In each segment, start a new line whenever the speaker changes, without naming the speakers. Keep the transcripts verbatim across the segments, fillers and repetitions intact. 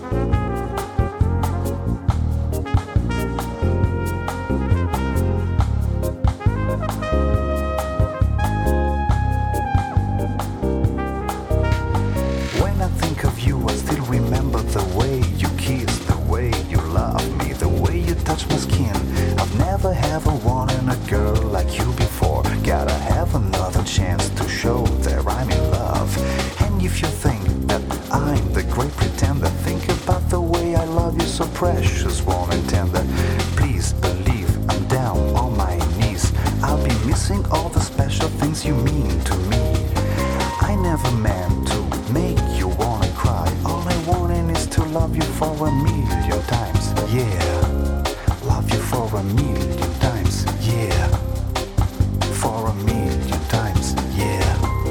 When I think of you, I still remember the way you kiss, the way you love me, the way you touch my skin. I've never ever wanted a girl like you before. Gotta have another chance to show that I'm in love. And if you think that I'm the great pretender, think about the way I love you so precious, warm and tender. Please believe I'm down on my knees. I'll be missing all the special things you mean to me. I never meant to make you wanna cry. All I wanted is to love you for a million times. Yeah, love you for a million times. Yeah, for a million times. Yeah.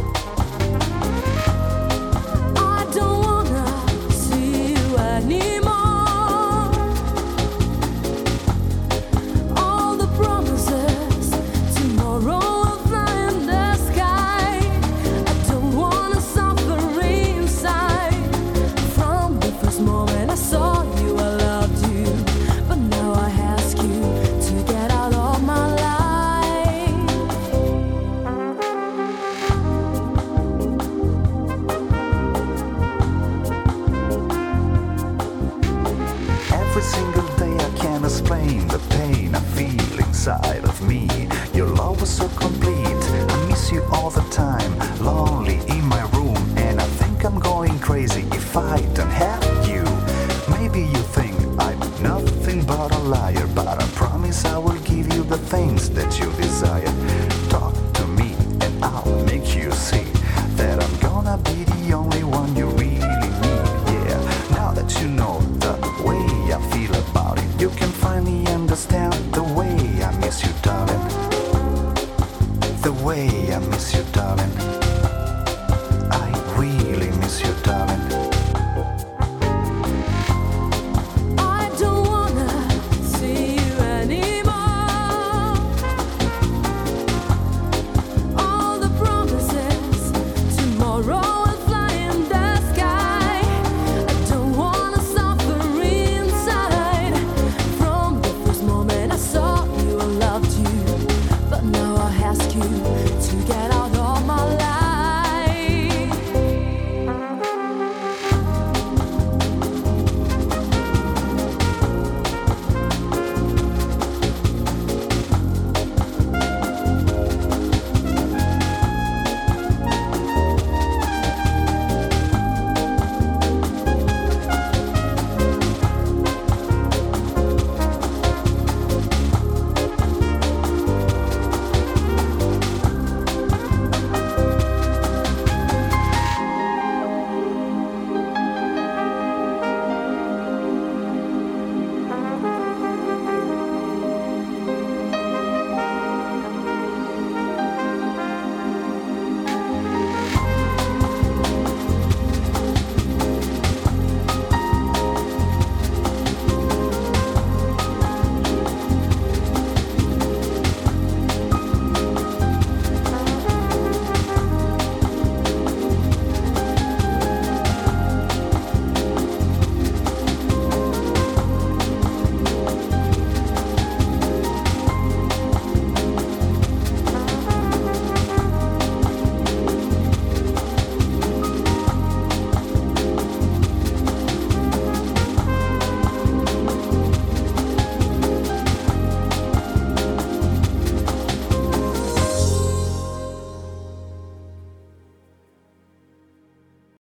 I don't wanna see you anymore. All the promises, tomorrow will fly in the sky. I don't wanna suffer inside. From the first moment I saw you, I loved you. But now I ask you to get out of my life.
Every single day I can't explain the pain I feel inside of me. Your love was so complete. I miss you all the time, lonely in my room, and I think I'm going crazy if I don't have you. Maybe you think I'm nothing but a liar, but I promise I will give you the things that you desire.